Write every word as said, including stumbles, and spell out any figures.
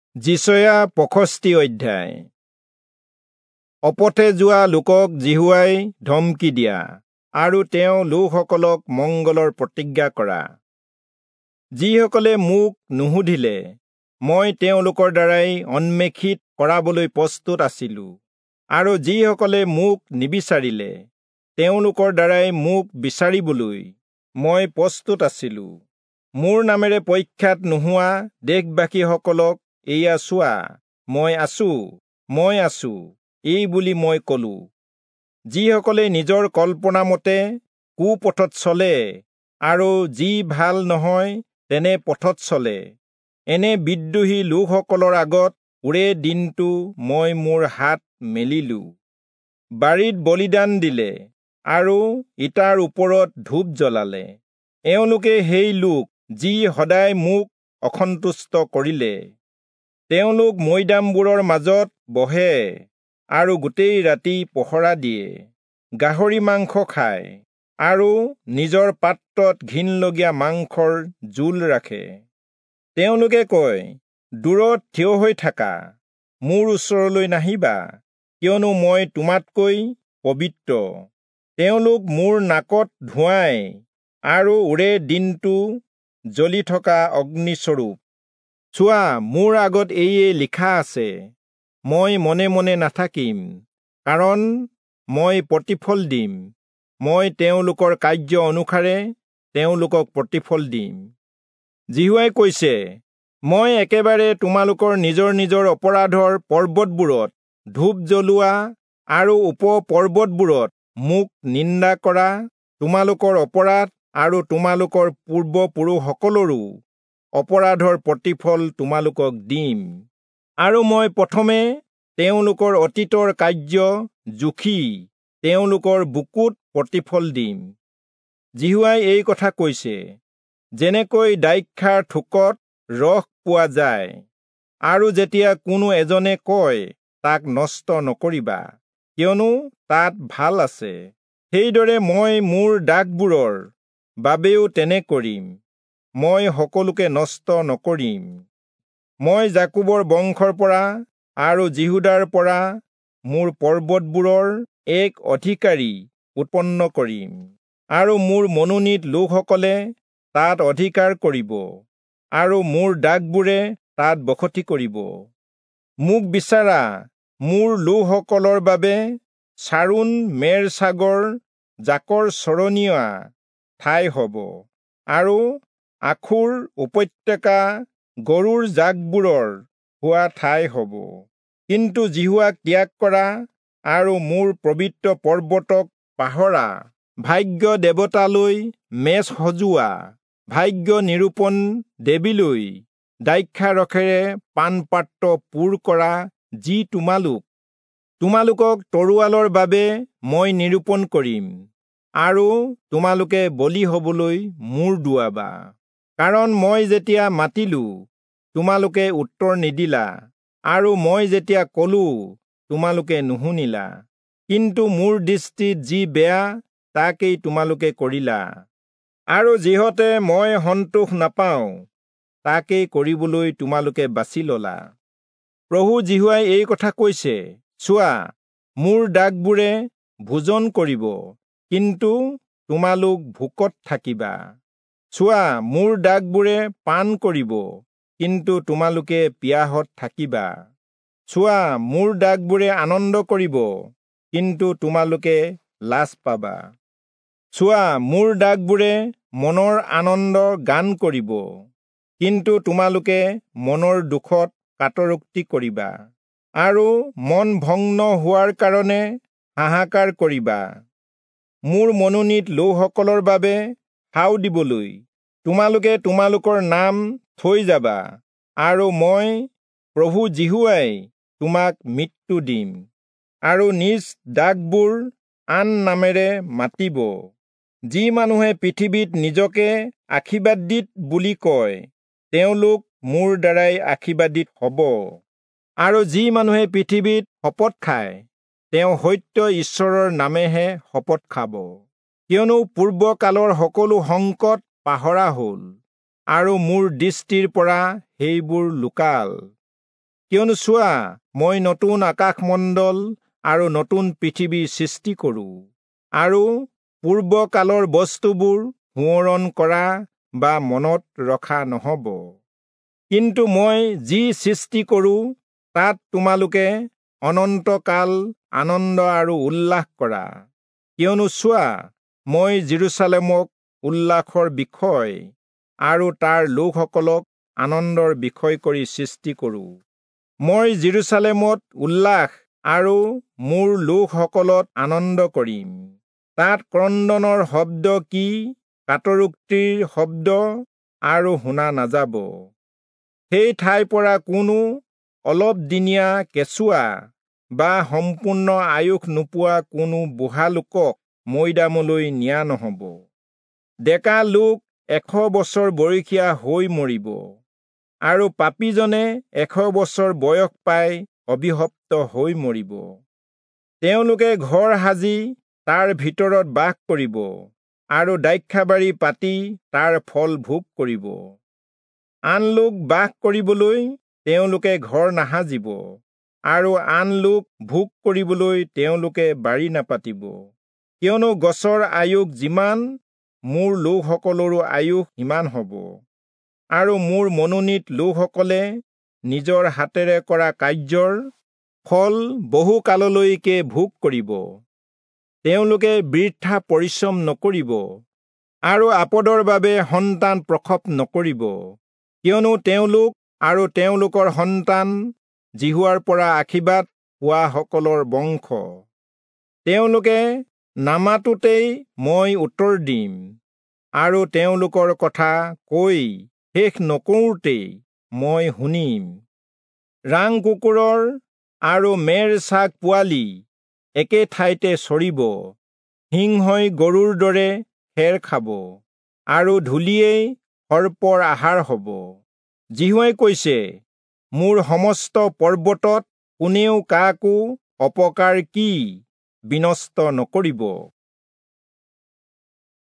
যিচয়া পঁয়ষষ্ঠি অধ্যায়। অপথে যোৱা লোকক জিহুৱাই ধমকি দিয়া আৰু তেওঁ লোকসকলক মংগলৰ প্ৰতিজ্ঞা কৰা। যিসকলে মোক নুসুধিলে মই তেওঁলোকৰ দ্বাৰাই অন্বেষিত কৰাবলৈ প্ৰস্তুত আছিলো, আৰু যিসকলে মোক নিবিচাৰিলে তেওঁলোকৰ দ্বাৰাই মোক বিচাৰিবলৈ মই প্ৰস্তুত আছিলো। মোৰ নামেৰে প্ৰখ্যাত নোহোৱা দেশবাসীসকলক এয়া চোৱা, মই আছো, মই আছো, এই বুলি মই কলো। যিসকলে নিজৰ কল্পনা মতে কুপথত চলে আৰু যি ভাল নহয় তেনে পথত চলে, এনে বিদ্ৰোহী লোকসকলৰ আগত ওৰে দিনটো মই মোৰ হাত মেলিলো। বাৰীত বলিদান দিলে আৰু ইটাৰ ওপৰত ধূপ জ্বলালে। এওঁলোকে সেই লোক যি সদায় মোক অসন্তুষ্ট কৰিলে। তেওঁলোক মৈদামবোৰৰ মাজত বহে আৰু গোটেই ৰাতি পহৰা দিয়ে, গাহৰি মাংস খায় আৰু নিজৰ পাত্ৰত ঘিনলগীয়া মাংসৰ জোল ৰাখে। তেওঁলোকে কয়, দূৰত থিয় হৈ থাকা, মোৰ ওচৰলৈ নাহিবা, কিয়নো মই তোমাতকৈ পবিত্ৰ। তেওঁলোক মোৰ নাকত ধোঁৱায় আৰু ওৰে দিনটো জ্বলি থকা অগ্নিস্বৰূপ। চোৱা, মোৰ আগত এইয়ে লিখা আছে, মই মনে মনে নাথাকিম, কাৰণ মই প্ৰতিফল দিম। মই তেওঁলোকৰ কাৰ্য অনুসাৰে তেওঁলোকক প্ৰতিফল দিম। জিহুৱাই কৈছে, মই একেবাৰে তোমালোকৰ নিজৰ নিজৰ অপৰাধৰ পৰ্বতবোৰত ধূপ জ্বলোৱা আৰু উপ পৰ্বতবোৰত মোক নিন্দা কৰা তোমালোকৰ অপৰাধ আৰু তোমালোকৰ পূৰ্বপুৰুষসকলৰো অপৰাধৰ প্ৰতিফল তোমালোকক দিম। আৰু মই প্ৰথমে তেওঁলোকৰ অতীতৰ কাৰ্য জুখি তেওঁলোকৰ বুকুত প্ৰতিফল দিম। জিহুৱাই এই কথা কৈছে, যেনেকৈ দ্ৰাক্ষাৰ থোকত ৰস পোৱা যায়, আৰু যেতিয়া কোনো এজনে কয় তাক নষ্ট নকৰিবা, কিয়নো তাত ভাল আছে, সেইদৰে মই মোৰ দাসবোৰৰ বাবেও তেনে কৰিম। মই সকলোকে নষ্ট নকৰিম। মই জাকুবৰ বংশৰ পৰা আৰু জিহুদাৰ পৰা মোৰ পৰ্বতবোৰৰ এক অধিকাৰী উৎপন্ন কৰিম, আৰু মোৰ মনোনীত লোকসকলে তাত অধিকাৰ কৰিব, আৰু মোৰ দাসবোৰে তাত বসতি কৰিব। মোক বিচাৰা মোৰ লোকসকলৰ বাবে চাৰোন মেৰচাগৰ জাকৰ চৰণীয়া ঠাই হ'ব, আৰু আখুৰ উপত্যকা গৰুৰ জাকবোৰৰ হোৱা ঠাই হ'ব। কিন্তু জিহুৱাক ত্যাগ কৰা আৰু মোৰ পবিত্ৰ পৰ্বতক পাহৰা, ভাগ্য দেৱতালৈ মেজ সজোৱা, ভাগ্য নিৰূপণ দেৱীলৈ দ্ৰাক্ষাৰসেৰে পানপাত্ৰ পূৰ কৰা যি তোমালোক, তোমালোকক তৰোৱালৰ বাবে মই নিৰূপণ কৰিম, আৰু তোমালোকে বলি হ'বলৈ মূৰ দোৱাবা। কাৰণ মই যেতিয়া মাতিলো তোমালোকে উত্তৰ নিদিলা, আৰু মই যেতিয়া কলো তোমালোকে নুশুনিলা। কিন্তু মোৰ দৃষ্টিত যি বেয়া তাকেই তোমালোকে কৰিলা, আৰু যিহতে মই সন্তোষ নাপাওঁ তাকেই কৰিবলৈ তোমালোকে বাছি ললা। প্ৰভু জিহুৱাই এই কথা কৈছে, চোৱা, মোৰ দাসবোৰে ভোজন কৰিব, কিন্তু তোমালোক ভোকত থাকিবা। চোৱা, মোৰ দাসবোৰে পান কৰিব, কিন্তু তোমালোকে পিয়াহত থাকিবা। চোৱা, মোৰ দাসবোৰে আনন্দ কৰিব, কিন্তু তোমালোকে লাজ পাবা। চোৱা, মোৰ দাসবোৰে মনৰ আনন্দ গান কৰিব, কিন্তু তোমালোকে মনৰ দুখত কাটৰোক্তি কৰিবা, আৰু মন ভগ্ন হোৱাৰ কাৰণে হাহাকাৰ কৰিবা। মোৰ মনোনীত লোকসকলৰ বাবে সাও দিবলৈ তোমালোকে তোমালোকৰ নাম থৈ যাবা, আৰু মই প্ৰভু জিহুৱাই তোমাক মৃত্যু দিম, আৰু নিজ দাসবোৰ আন নামেৰে মাতিব। যি মানুহে পৃথিৱীত নিজকে আশীৰ্বাদিত বুলি কয় তেওঁলোক মোৰ দ্বাৰাই আশীৰ্বাদিত হ'ব, আৰু যি মানুহে পৃথিৱীত শপত খায় তেওঁ সত্য ঈশ্বৰৰ নামেহে শপত খাব। কিয়নো পূৰ্বকালৰ সকলো সংকট পাহৰা হ'ল, আৰু মোৰ দৃষ্টিৰ পৰা সেইবোৰ লুকাল। কিয়নো চোৱা, মই নতুন আকাশমণ্ডল আৰু নতুন পৃথিৱীৰ সৃষ্টি কৰোঁ, আৰু পূৰ্বকালৰ বস্তুবোৰ সোঁৱৰণ কৰা বা মনত ৰখা নহ'ব। কিন্তু মই যি সৃষ্টি কৰোঁ তাত তোমালোকে অনন্তকাল আনন্দ আৰু উল্লাস কৰা। কিয়নো চোৱা, মই জেৰুজালেমক উল্লাসৰ বিষয় আৰু তাৰ লোকসকলক আনন্দৰ বিষয় কৰি সৃষ্টি কৰোঁ। মই জেৰুজালেমত উল্লাস আৰু মোৰ লোকসকলত আনন্দ কৰিম। তাত ক্ৰন্দনৰ শব্দ কি, কাতৰোক্তিৰ শব্দ আৰু শুনা নাযাব। সেই ঠাইৰ পৰা কোনো অলপ দিনীয়া কেঁচুৱা বা সম্পূৰ্ণ আয়ুস নোপোৱা কোনো বুঢ়া লোকক মৈদামলৈ নিয়া নহ'ব। ডেকা লোক এশ বছৰ বয়সীয়া হৈ মৰিব, আৰু পাপীজনে এশ বছৰ বয়স পাই অভিশপ্ত হৈ মৰিব। তেওঁলোকে ঘৰ সাজি তাৰ ভিতৰত বাস কৰিব আৰু দ্ৰাক্ষাবাৰী পাতি তাৰ ফল ভোগ কৰিব। আন লোক বাস কৰিবলৈ তেওঁলোকে ঘৰ নাসাজিব, আৰু আন লোক ভোগ কৰিবলৈ তেওঁলোকে বাৰী নাপাতিব। কিয়নো গছৰ আয়ুস যিমান, মোৰ লোকসকলৰো আয়ুস সিমান হ'ব, আৰু মোৰ মনোনীত লোকসকলে নিজৰ হাতেৰে কৰা কাৰ্যৰ ফল বহু কাললৈকে ভোগ কৰিব। তেওঁলোকে বৃথা পৰিশ্ৰম নকৰিব আৰু আপদৰ বাবে সন্তান প্ৰসৱ নকৰিব, কিয়নো তেওঁলোক আৰু তেওঁলোকৰ সন্তান জিহুৱাৰ পৰা আশীৰ্বাদ পোৱাসকলৰ বংশ। তেওঁলোকে নামাতোতেই মই উত্তৰ দিম, আৰু তেওঁলোকৰ কথা কৈ শেষ নকৰোঁতেই মই শুনিম। ৰাং কুকুৰৰ আৰু মেৰ চাগ পোৱালি একে ঠাইতে চৰিব, সিংহই গৰুৰ দৰে খেৰ খাব, আৰু ধূলিয়েই সৰ্পৰ আহাৰ হ'ব। জিহুৱাই কৈছে, মোৰ সমস্ত পৰ্বতত কোনেও কাকো অপকাৰ কি বিনষ্ট নকৰিব।